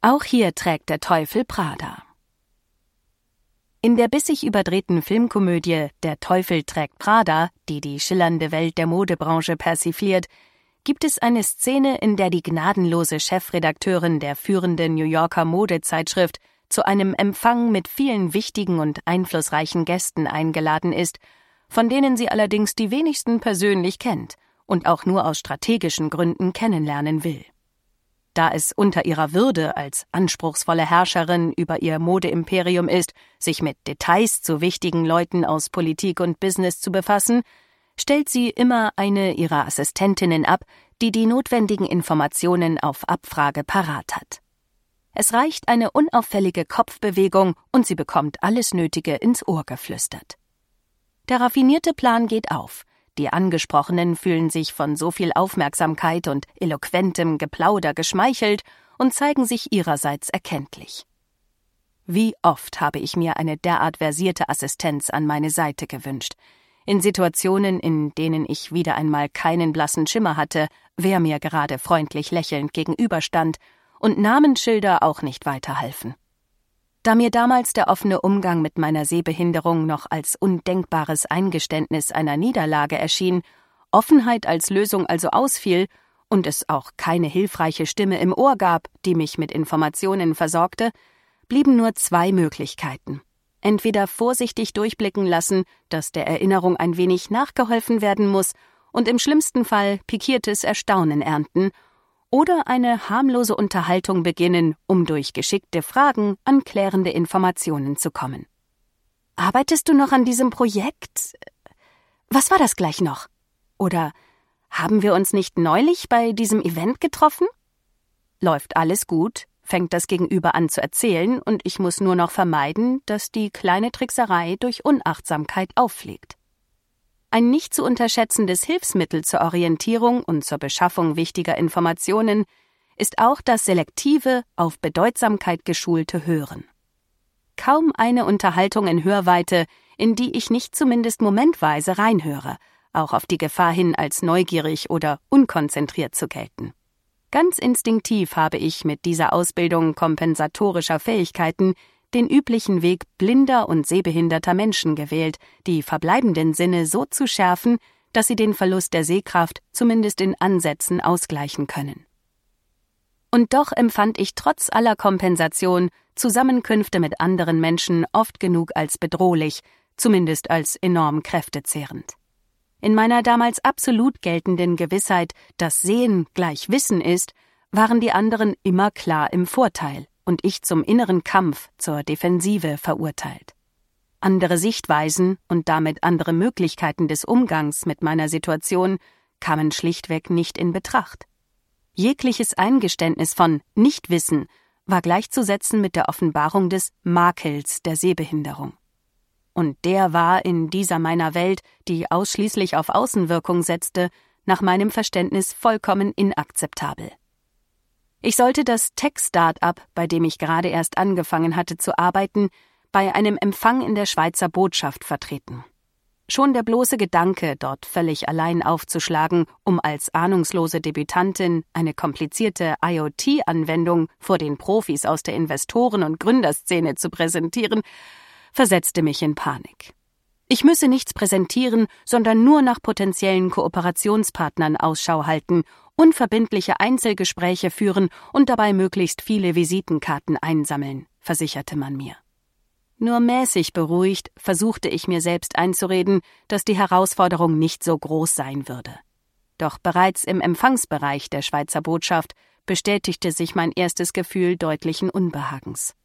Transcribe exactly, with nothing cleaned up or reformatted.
Auch hier trägt der Teufel Prada. In der bissig überdrehten Filmkomödie »Der Teufel trägt Prada«, die die schillernde Welt der Modebranche persifliert, gibt es eine Szene, in der die gnadenlose Chefredakteurin der führenden New Yorker Modezeitschrift zu einem Empfang mit vielen wichtigen und einflussreichen Gästen eingeladen ist, von denen sie allerdings die wenigsten persönlich kennt und auch nur aus strategischen Gründen kennenlernen will. Da es unter ihrer Würde als anspruchsvolle Herrscherin über ihr Modeimperium ist, sich mit Details zu wichtigen Leuten aus Politik und Business zu befassen, stellt sie immer eine ihrer Assistentinnen ab, die die notwendigen Informationen auf Abfrage parat hat. Es reicht eine unauffällige Kopfbewegung und sie bekommt alles Nötige ins Ohr geflüstert. Der raffinierte Plan geht auf. Die Angesprochenen fühlen sich von so viel Aufmerksamkeit und eloquentem Geplauder geschmeichelt und zeigen sich ihrerseits erkenntlich. Wie oft habe ich mir eine derart versierte Assistenz an meine Seite gewünscht. In Situationen, in denen ich wieder einmal keinen blassen Schimmer hatte, wer mir gerade freundlich lächelnd gegenüberstand und Namensschilder auch nicht weiterhalfen. Da mir damals der offene Umgang mit meiner Sehbehinderung noch als undenkbares Eingeständnis einer Niederlage erschien, Offenheit als Lösung also ausfiel und es auch keine hilfreiche Stimme im Ohr gab, die mich mit Informationen versorgte, blieben nur zwei Möglichkeiten. Entweder vorsichtig durchblicken lassen, dass der Erinnerung ein wenig nachgeholfen werden muss und im schlimmsten Fall pikiertes Erstaunen ernten, oder eine harmlose Unterhaltung beginnen, um durch geschickte Fragen an klärende Informationen zu kommen. »Arbeitest du noch an diesem Projekt? Was war das gleich noch? Oder haben wir uns nicht neulich bei diesem Event getroffen?« Läuft alles gut, fängt das Gegenüber an zu erzählen und ich muss nur noch vermeiden, dass die kleine Trickserei durch Unachtsamkeit auffliegt. Ein nicht zu unterschätzendes Hilfsmittel zur Orientierung und zur Beschaffung wichtiger Informationen ist auch das selektive, auf Bedeutsamkeit geschulte Hören. Kaum eine Unterhaltung in Hörweite, in die ich nicht zumindest momentweise reinhöre, auch auf die Gefahr hin, als neugierig oder unkonzentriert zu gelten. Ganz instinktiv habe ich mit dieser Ausbildung kompensatorischer Fähigkeiten den üblichen Weg blinder und sehbehinderter Menschen gewählt, die verbleibenden Sinne so zu schärfen, dass sie den Verlust der Sehkraft zumindest in Ansätzen ausgleichen können. Und doch empfand ich trotz aller Kompensation Zusammenkünfte mit anderen Menschen oft genug als bedrohlich, zumindest als enorm kräftezehrend. In meiner damals absolut geltenden Gewissheit, dass Sehen gleich Wissen ist, waren die anderen immer klar im Vorteil und ich zum inneren Kampf, zur Defensive verurteilt. Andere Sichtweisen und damit andere Möglichkeiten des Umgangs mit meiner Situation kamen schlichtweg nicht in Betracht. Jegliches Eingeständnis von Nichtwissen war gleichzusetzen mit der Offenbarung des Makels der Sehbehinderung. Und der war in dieser meiner Welt, die ausschließlich auf Außenwirkung setzte, nach meinem Verständnis vollkommen inakzeptabel. Ich sollte das Tech-Start-up, bei dem ich gerade erst angefangen hatte zu arbeiten, bei einem Empfang in der Schweizer Botschaft vertreten. Schon der bloße Gedanke, dort völlig allein aufzuschlagen, um als ahnungslose Debütantin eine komplizierte I O T-Anwendung vor den Profis aus der Investoren- und Gründerszene zu präsentieren, versetzte mich in Panik. Ich müsse nichts präsentieren, sondern nur nach potenziellen Kooperationspartnern Ausschau halten, unverbindliche Einzelgespräche führen und dabei möglichst viele Visitenkarten einsammeln, versicherte man mir. Nur mäßig beruhigt versuchte ich mir selbst einzureden, dass die Herausforderung nicht so groß sein würde. Doch bereits im Empfangsbereich der Schweizer Botschaft bestätigte sich mein erstes Gefühl deutlichen Unbehagens.